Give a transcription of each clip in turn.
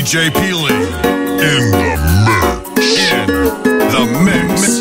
DJ Peely in the mix.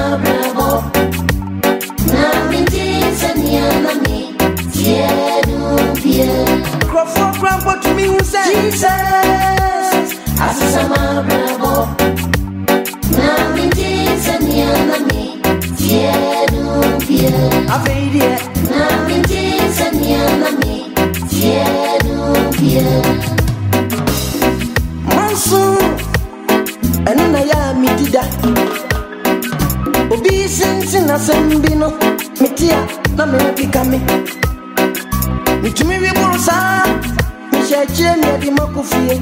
bravo. Na mintisania na mi. Tienu pie. Crawford grandpa to me who said Jesus. Asama bravo. Na mintisania na mi. Tienu pie. Aveidia. Na mintisania na mi. Tienu pie. Manso. Anuna ya mitida. Obi sensin asembino. Mitia na me pikame. Mitumi wi burusa. Mi sheche ni adi makufie.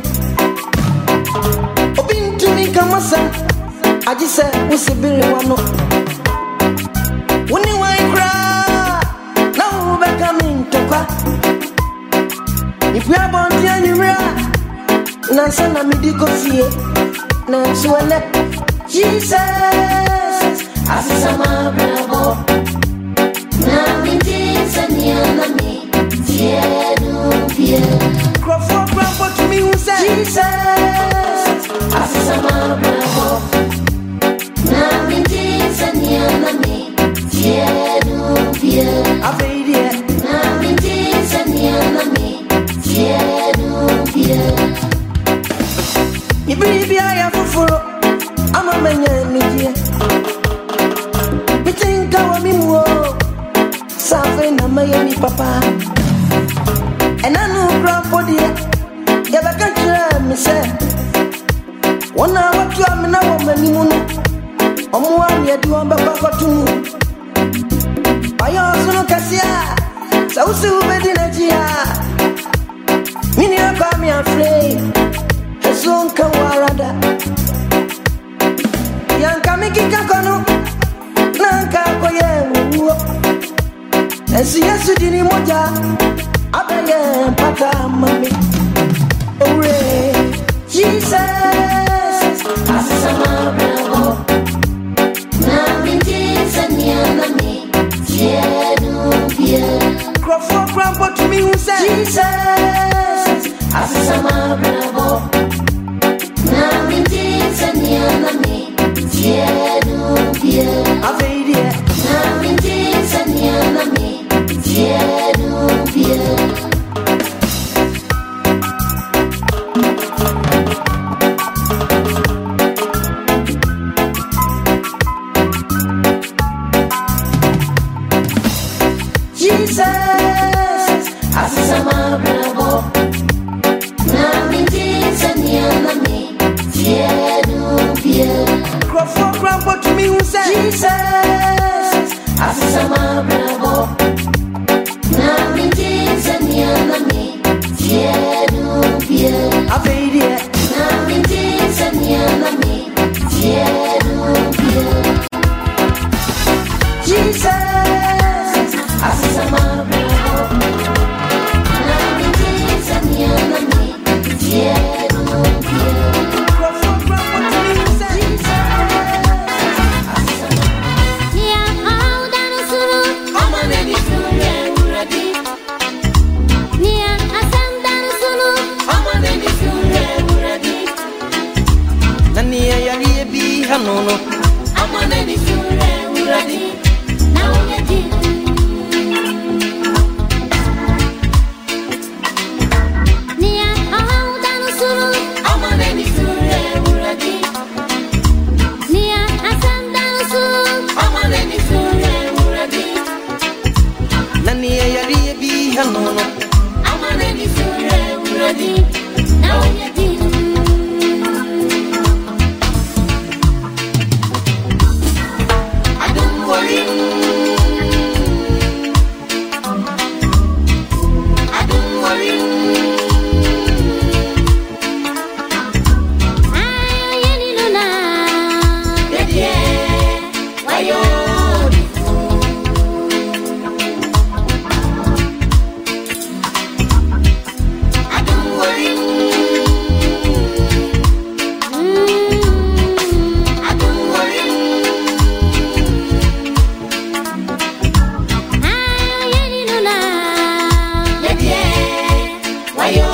Obi ntumi kamasa. Aji se usibiri wano. Woni wa ikra. Na ubeka mintokwa. Ipia bonti anyumra. Nansa na midiko fie. Na suele. Jesus. Asama bravo. Na mintisania na mi. Tienu pie. Crawford grandpa to me who said Jesus. Asama bravo. Na mintisania na mi. Tienu pie. Aveidia. Na mintisania na mi. Tienu pie. Ibribi aya fufuro. Ama menye nijie. Mitinka wa mimuo. Safe na mayeni papa. Enanu grandpa dia. Yabaka chira mi se. Wana watu amina wa manimuno. Omuwa ni eduwa mbaba kwa tumu. Ayo sunu kasia. Sausi ubedi na jia. Mini yaka mi afraid. Hezunka warada. Yanka mikika kono. Nanka koye uwo. Esi yesu dini moja. Abeye mpata mami. Ure. Jesus. Asama bravo. Na mintisania na mi. Tienu pie. Crawford grandpa to me who said Jesus. Asama bravo. Na mintisania na mi. Tienu pie. Aveidia. Na mintisania na mi. Tienu pie. Jesus. Asama bravo. Na mintisania na mi. Tienu pie. Crawford grandpa to me who said Jesus. Asama bravo. Na mintisania na mi. Tienu pie. Aveidia. Na mintisania na mi. Tienu pie. Jesus. Asama bravo. Na mintisania na mi. Tienu pie. Crawford grandpa to me who said Nia audano suru. Amane ni suru uradi. Nia asandano suru. Amane ni suru uradi. Nani ya yari bi hanono. Amane ni suru uradi. Na unyeti. Nia audano suru. Amane ni suru uradi. Nia asandano suru. Amane ni suru uradi. Nani ya yari bi hanono. Amane ni suru uradi. Na unyeti. I don't worry. I don't worry. I really know now. Yeah, why you? I don't worry. I don't worry. I really know now. Yeah, why you?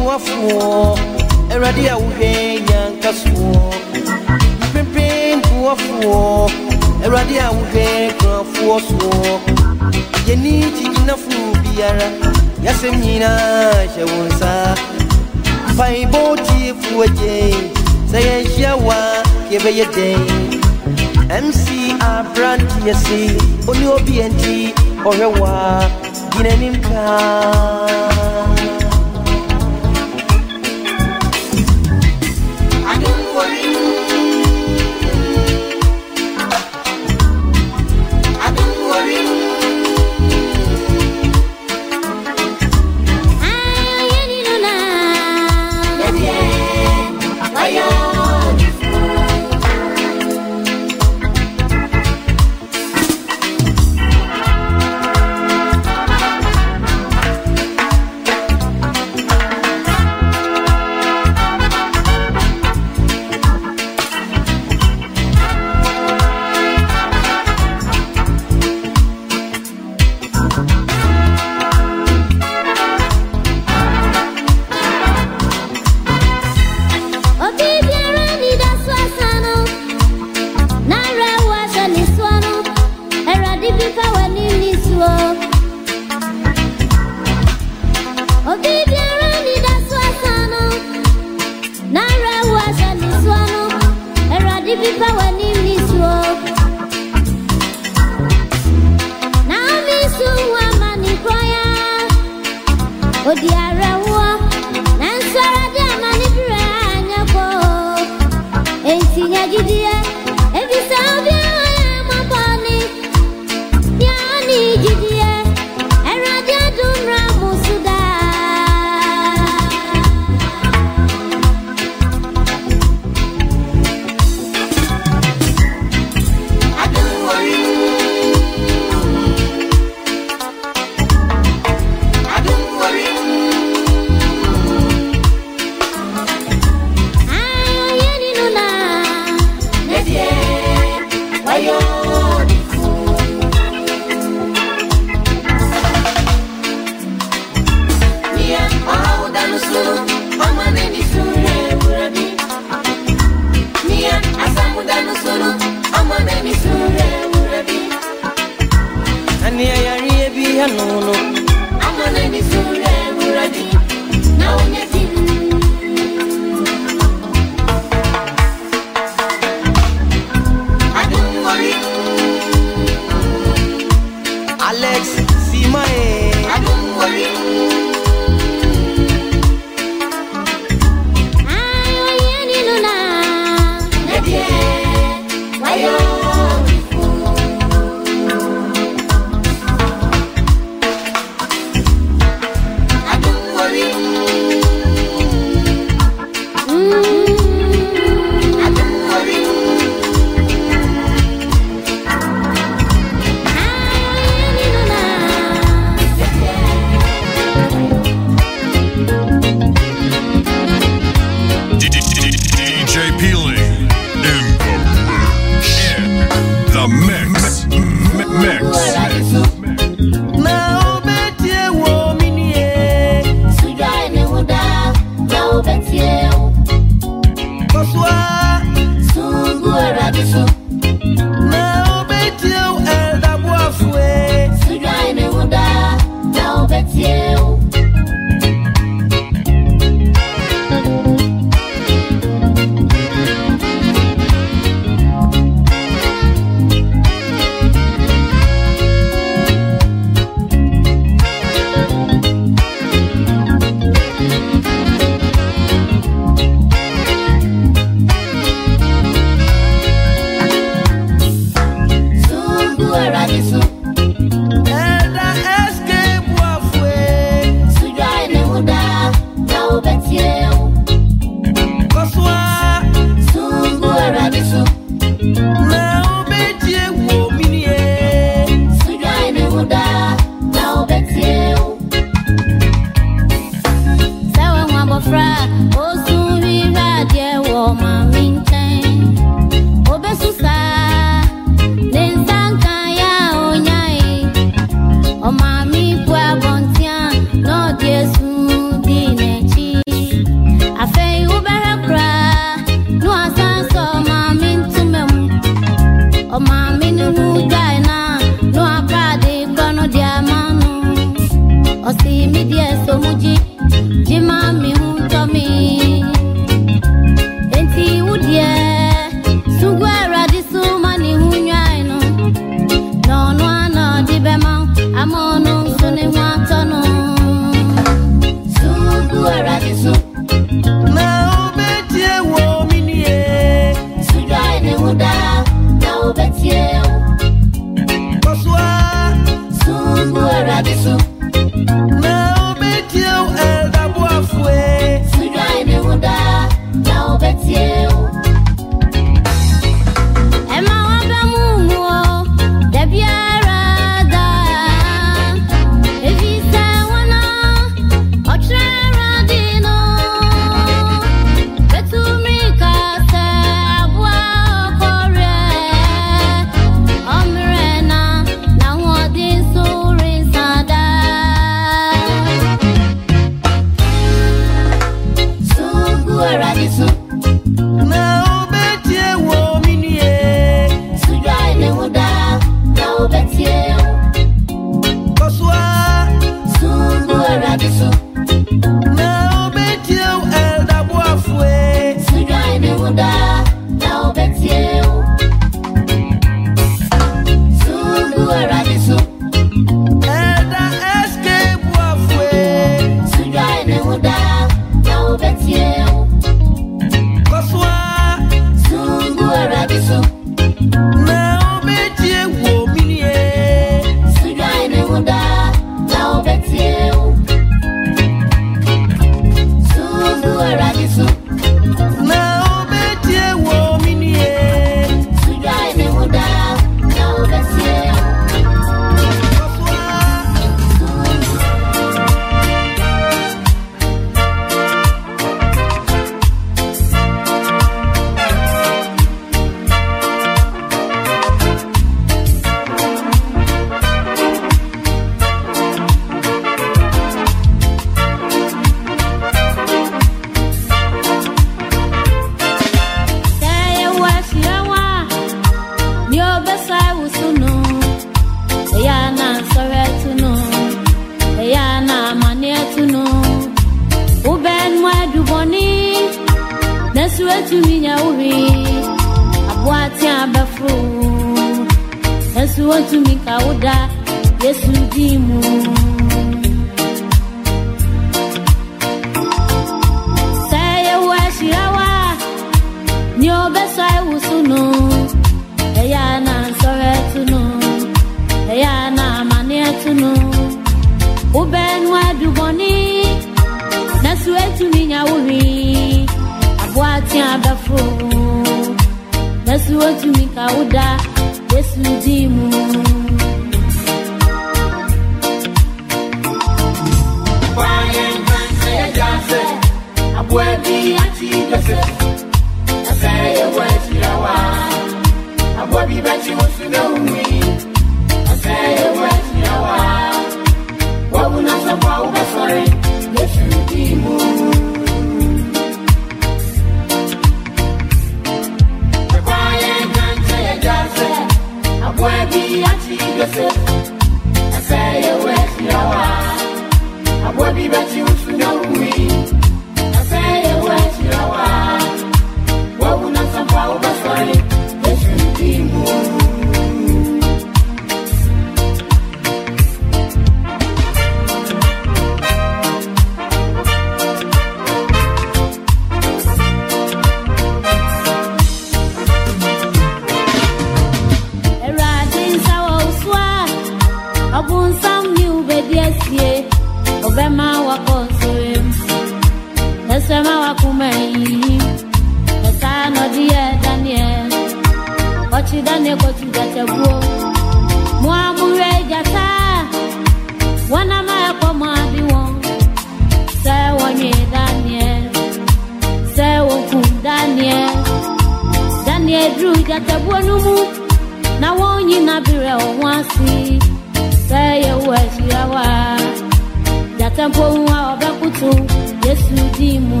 Esema wakumei Esano diye Daniel Ochi Daniel kochi jatebuo Muamure jata Wana maya kwa mwadiwon Se wanye Daniel Se woku Daniel Daniel drew jatebuo numu Na wonyi nabire onwasi Se yewe shirawa Jatempo uwa obekutu Yesu dimu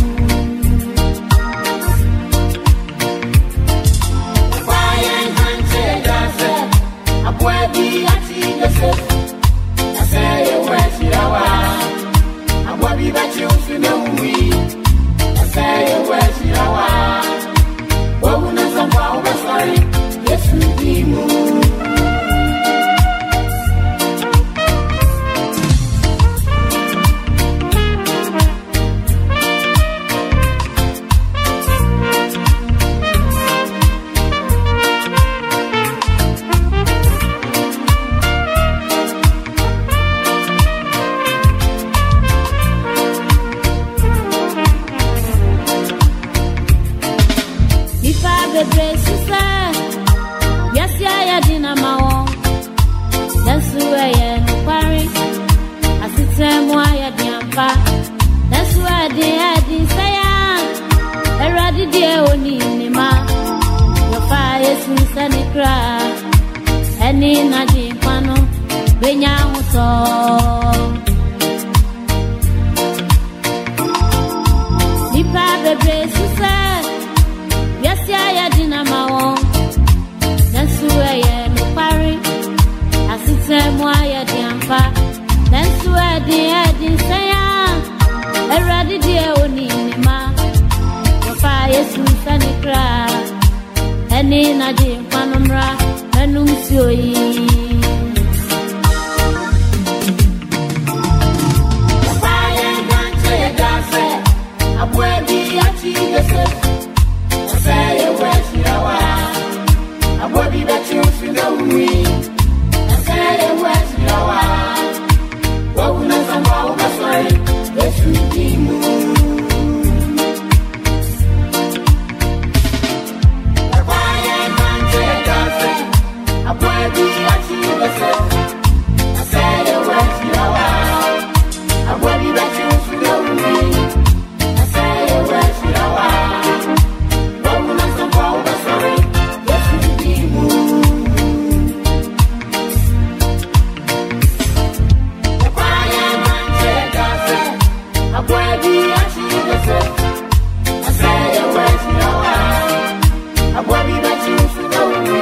Kwayen hante dase Abwebi ati dase Dase yewe shirawa Abwebi bachi ufine umwi Dase yewe shirawa Wogu nasamba ubasari Yesu dimu Eni na di pano benya uto Nipa bebe suse Yesi aya dinama won Nensu eye nupari Asite mwa ya diampa Nensu edi seya Eradi die oni nima Yofa Yesu sanikra Eni na di pano mra Anuncio-i Apaye gante gase Abwebi ati gase Aseye weshirawa Abwebi bachi ufine umwi Aseye weshirawa Wabuna samba ubaswari Yesu dimu Apaye gante gase Abwebi ati gase Aseye weshirawa Abwebi bachi ufine umwi Aseye weshirawa Wabuna samba ubaswari Yesu dimu Apaye gante gase Abwebi ati gase Aseye weshirawa Abwebi bachi ufine umwi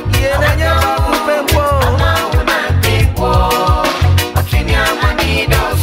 Need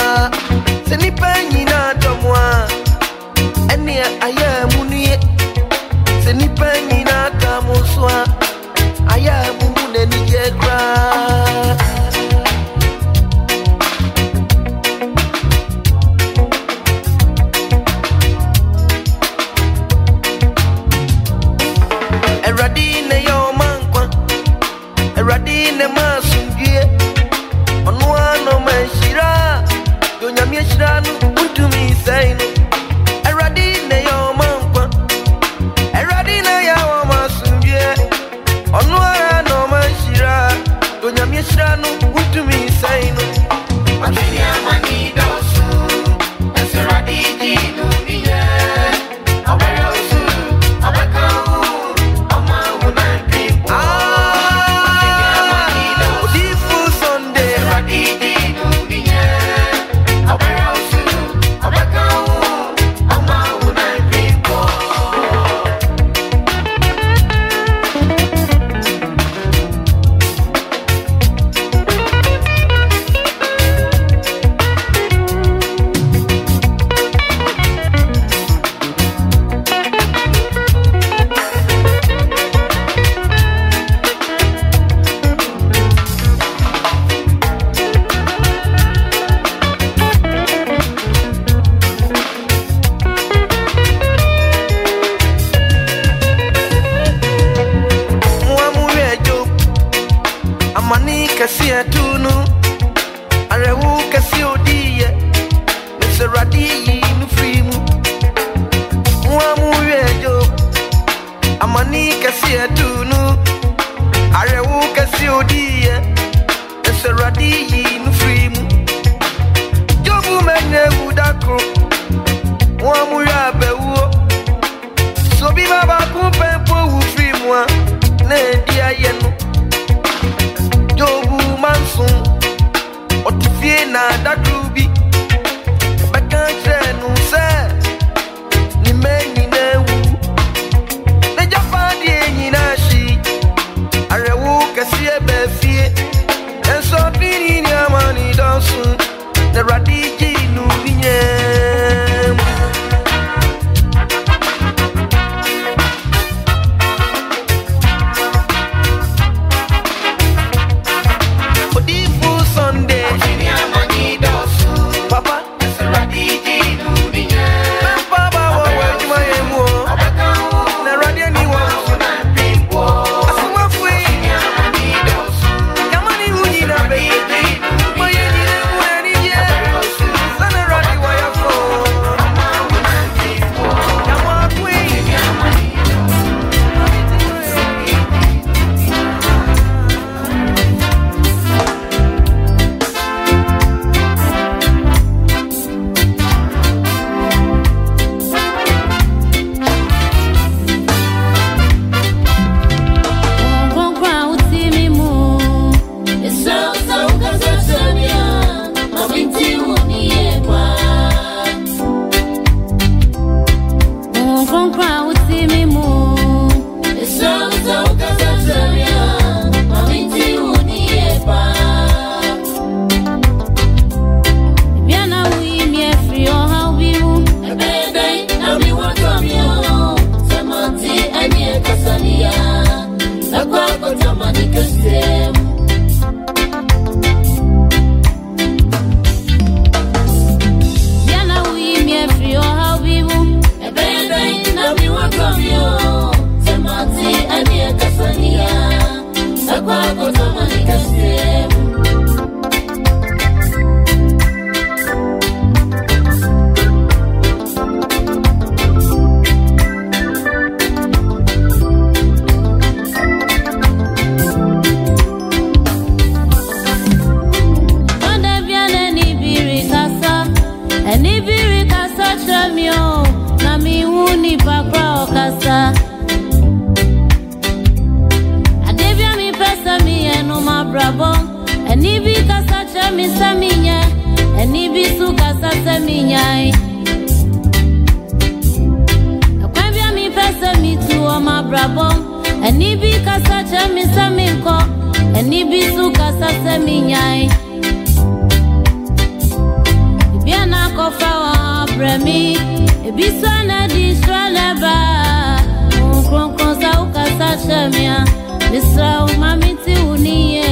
Seni penyi na domwa Eni aya munie Seni penyi na kamuswa Aya mumune ni jekra Eradine yo mankwa Eradine masundie Onwano meshira Yonyamye shiranu untumi sainu Eradine yo mankwa Eradine yo masundie Onwano meshira Yonyamye shiranu untumi sainu Matini amani dosu Eseradiji nubiye Obere osu Obekau Kasia tunu arewu kasi odiye Neseradi nufimu Mwamu yejo Amani kasia tunu arewu kasi odiye Neseradi nufimu Jobu menye budakro Mwamu yabewo Sobi baba kumpepo ufimwa Nedia yenu Jobu mansun Otifie na dakrubi Bakanche nuse Ni meni newu Ne japadi enyi nashi Arewu kasiye befie Enso pini ni amani dansu Ne radiji nubinye bremi ebisana di swalaba kronkron sa ukasa shamia misra umamiti uniye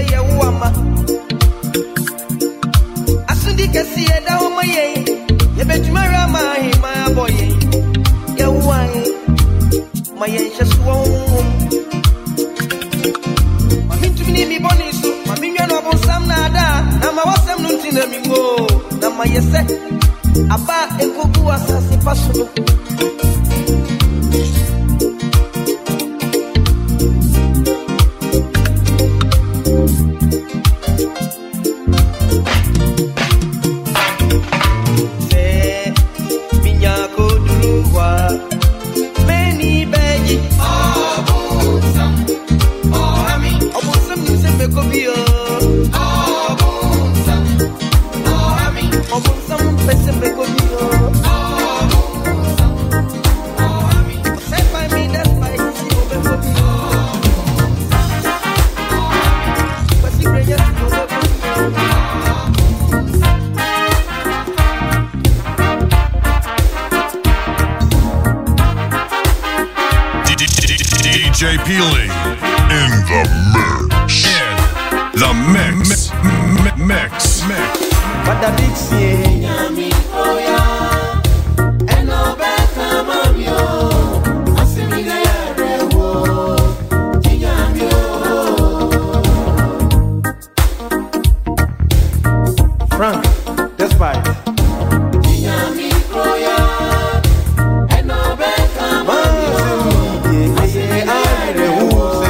ya uama. Asundi kasi ya da oma ye. Ya betumara mahi my boy. Ya uai. My yensha suwa. Mami tumini mi bonisu. Mami nyano bonsam nada. Na ma wasam nuntina mi mo. Na ma yese. Aba enkuku asasi pasuno. DJ Peely in the mix. Mix. But the big sea, Yami Oya, and no better mamio. Asimile Rewo, Yamio. Frank, despite Yami Oya, and no better mamio. I say I the who's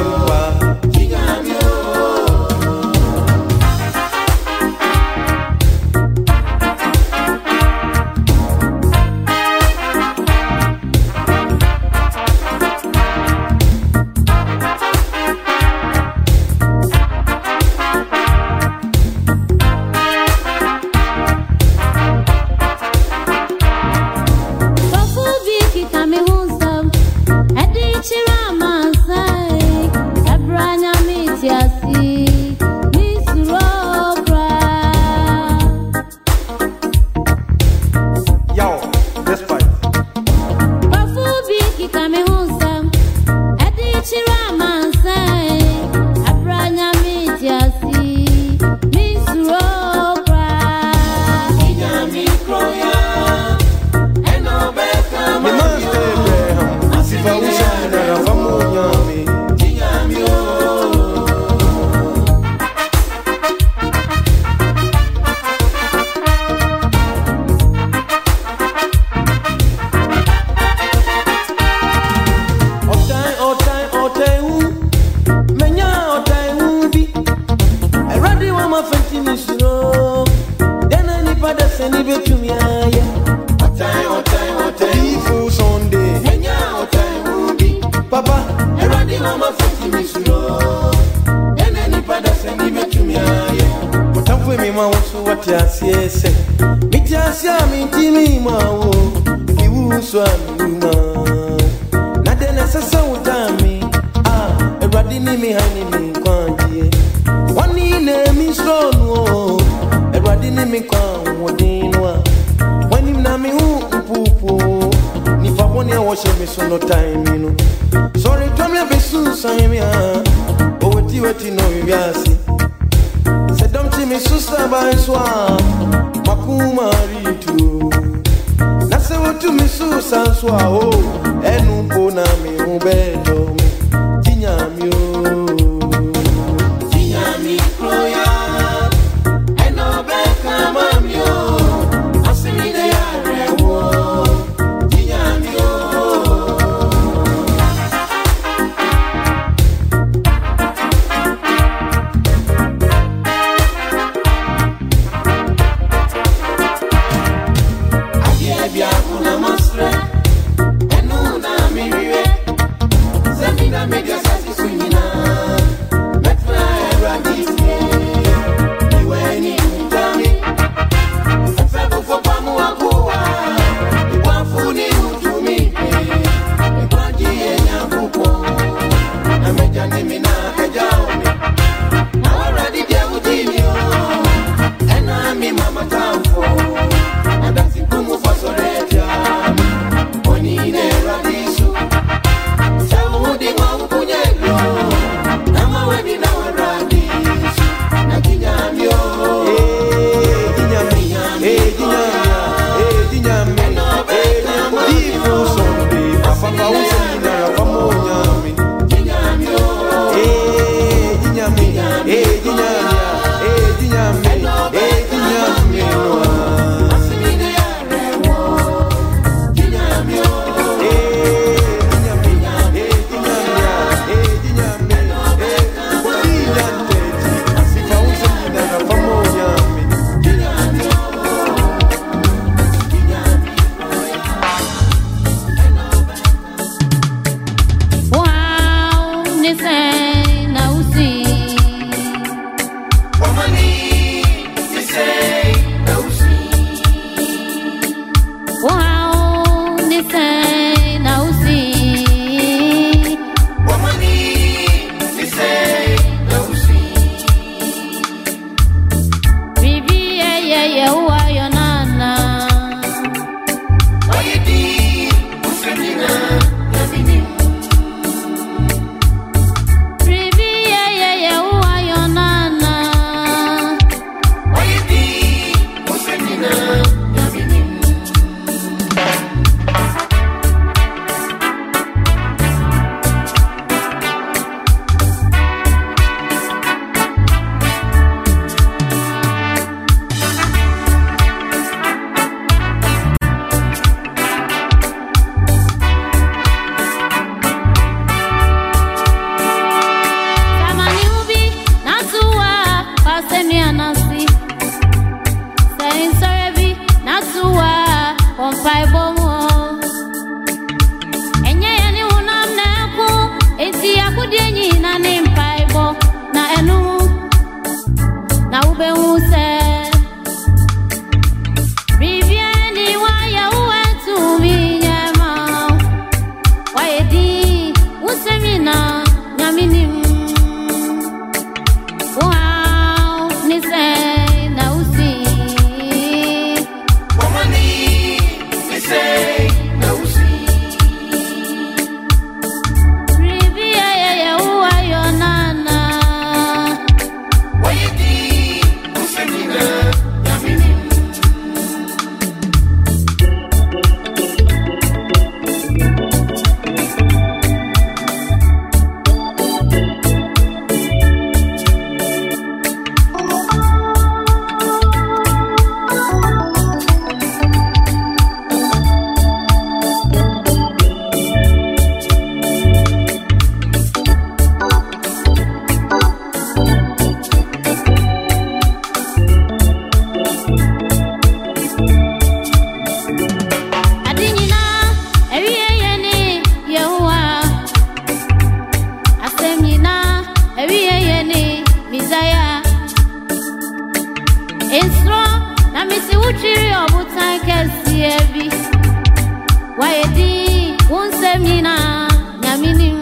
Nasi. Saying sorry, not to on 5 more. And yet, anyone I'm now, it's the Akudini, na name 5 na enu. Na ube who said, Riviani, why you went to me, Yama? Why did Usemina, Yaminim? Wow, Nise, now see. Womani, Nise, now see. Rivia, who are your nana? Why did Usemina, Yaminim? Adinina, Eviene, Yehoah. Asemina, Eviene, Messiah. Instro, na misi uchiri obutan kesi ebi. Waedi, unsemina, nyaminim.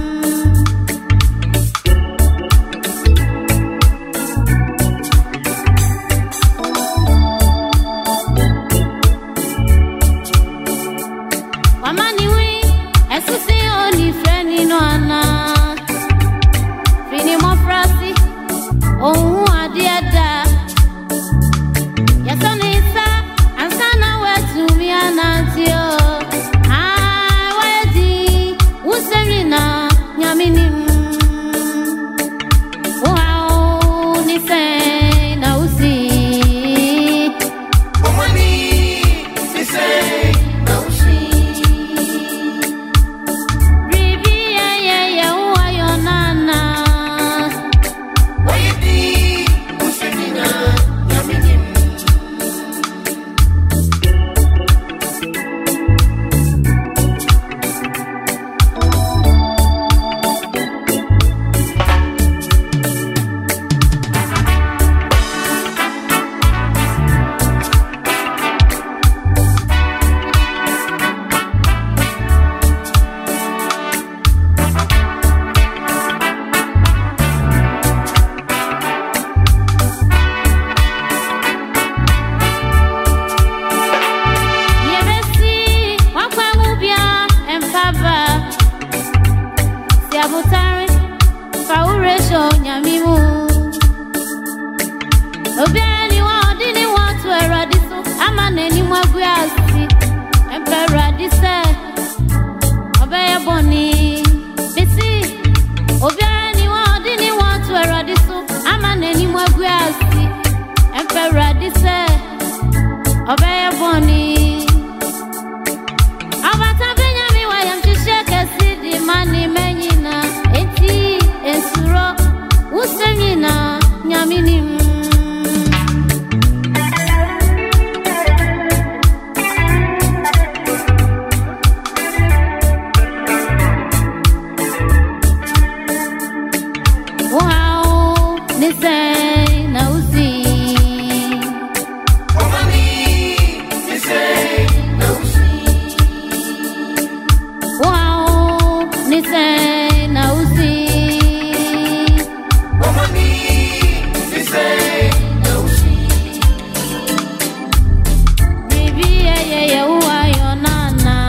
Wamaniwi, esusi oni freni no ana. Fini mo frasi, ohun adiada. Yasonisa, ansana wetu mi anatio. Ah, wedi, usemina, nyaminim. Wow, nise, na usi. Wamani, nise, na usi. Rivia, who are your nana? Why did Usemina, Yaminim? Yebesi, wakwamubia, empava. Siabutari, fauresho, nyamimu. Obiani wa odini watu eradiso, amane ni mwaguasi. Emperadise, obeye boni. Bisi, obiani wa odini watu eradiso, amane ni mwaguasi. Emperadise, obeye boni. Abata benyami wa yamchisheke sidi mani menyina. Eti, esuro, usemina, nyaminim. Wow, nise, na usi. Wow, nise, na usi. Rivia, who are your nana?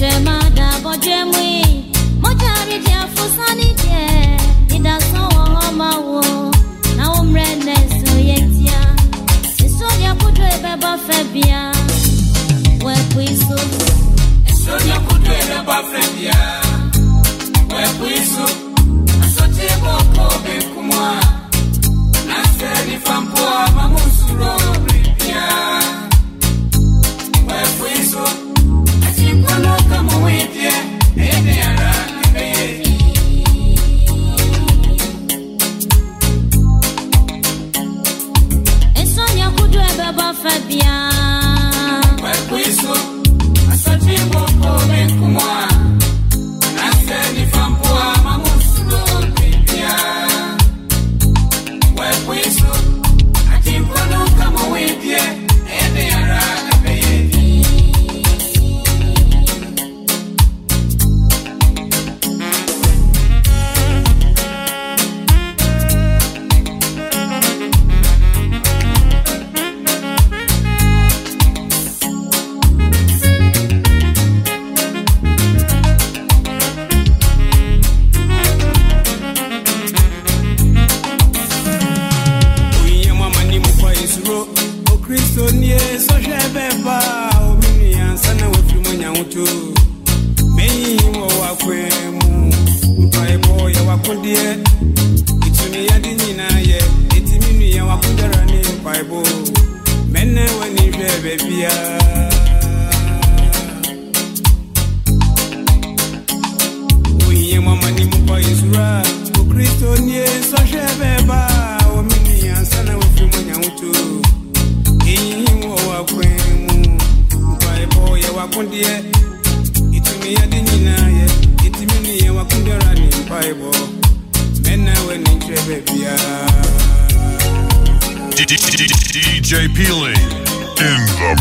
DJ Peely in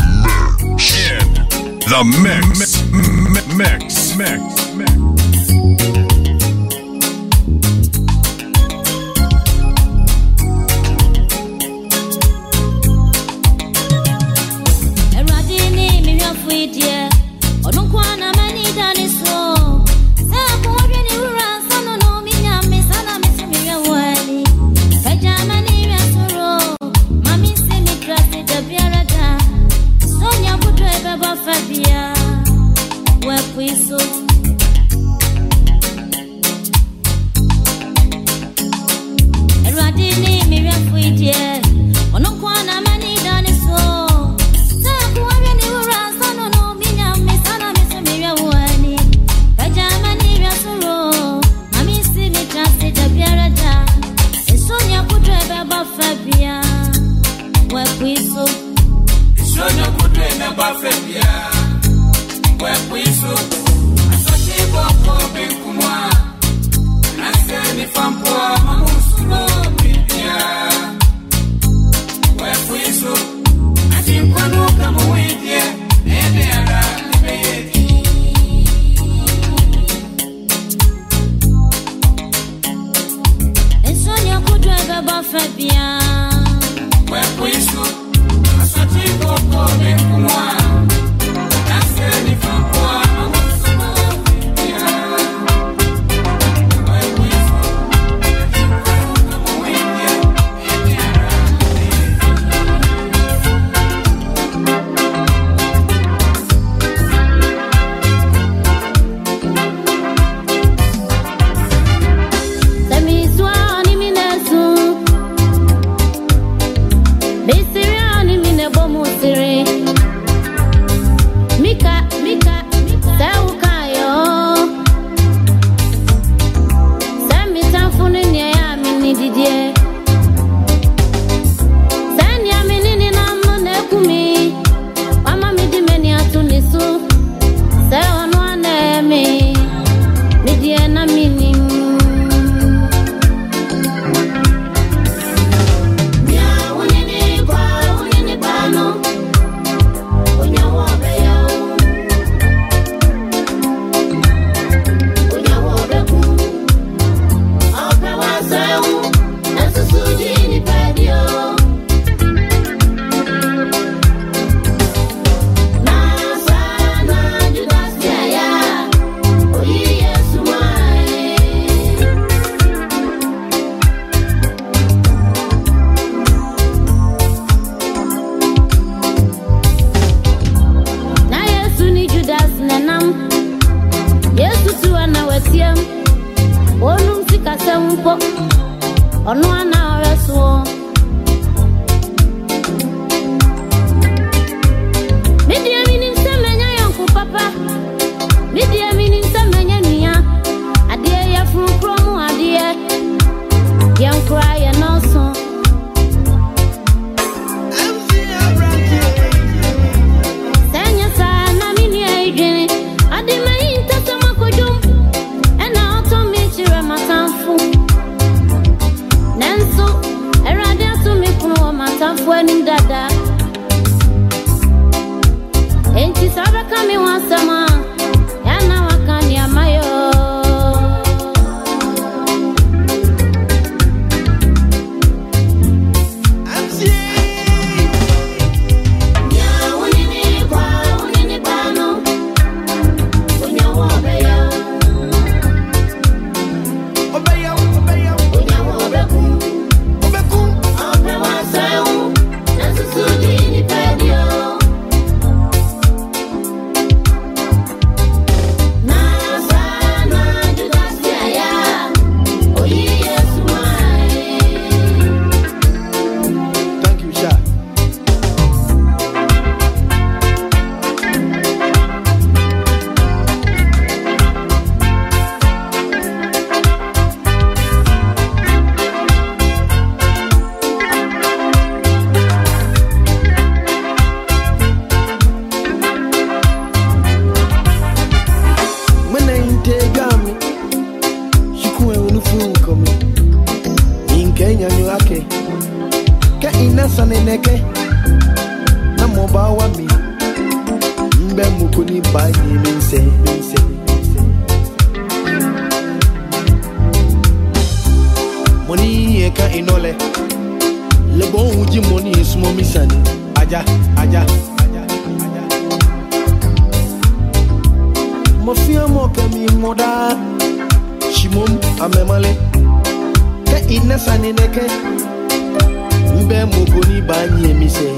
the mix. by me say. Money eka inole. Le bon uji money is mo misani. Aja. Mafia mo kami moda. Shimom amemale. Ke inasani neke. Mbe mokoni banye mi say.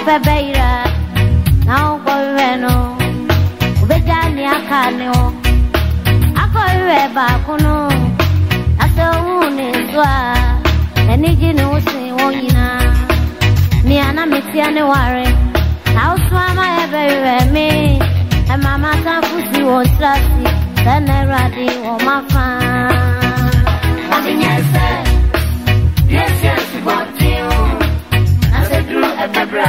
pebeira now go reno ubejani akane o akoire ba kuno aso uni zwa eniji ni usi wonyina ni ana metiane ware na uswa ma ebere me e mama tankusi won trasi teneradi o mafa adinyese yes yes botiu na se dru ebebra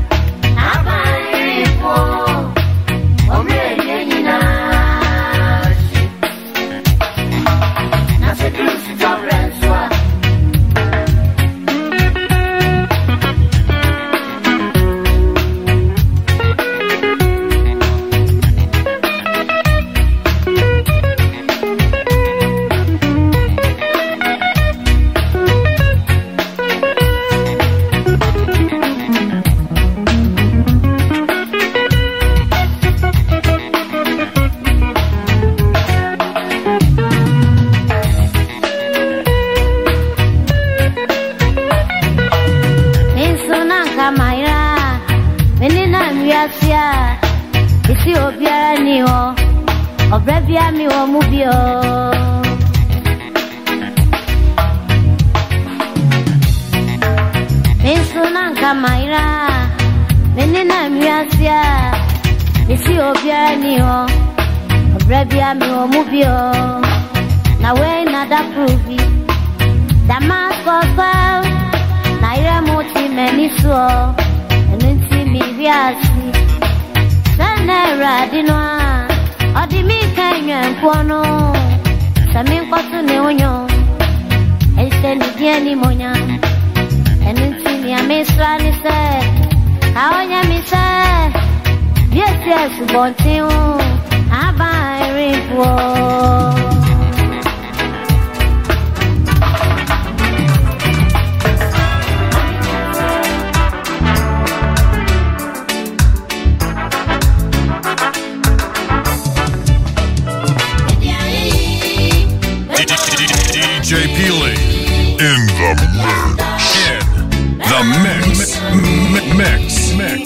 abai po omre nyina na se dru si jawrenswa isi obiara ni ho obrebia mi wo mu bio Insuna kamaira menina miasia isi obiara ni ho obrebia mi wo mu bio na we na da pruvi Damascus na ire moti meniso enunti mi biasi Sanera dinwa odimi kanya mpono sami nkosu ne onyo eseni dieni monya enunti ni amesra ni se aonya mi se yes yes bontiu aba eripo DJ Peely in the mix.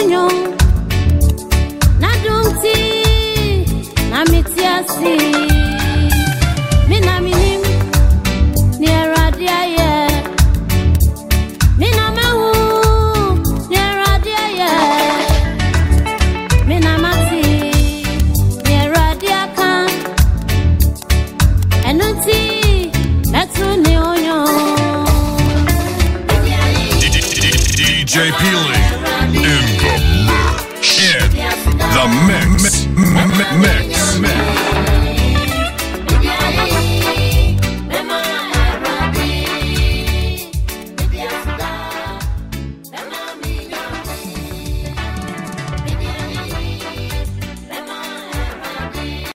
unyo na dumti na mitiasi mina minim ni radia ye mina mawu ni radia ye mina mati ni radia kan enuti letu ni unyo DJ Peely in the mix. In the mix.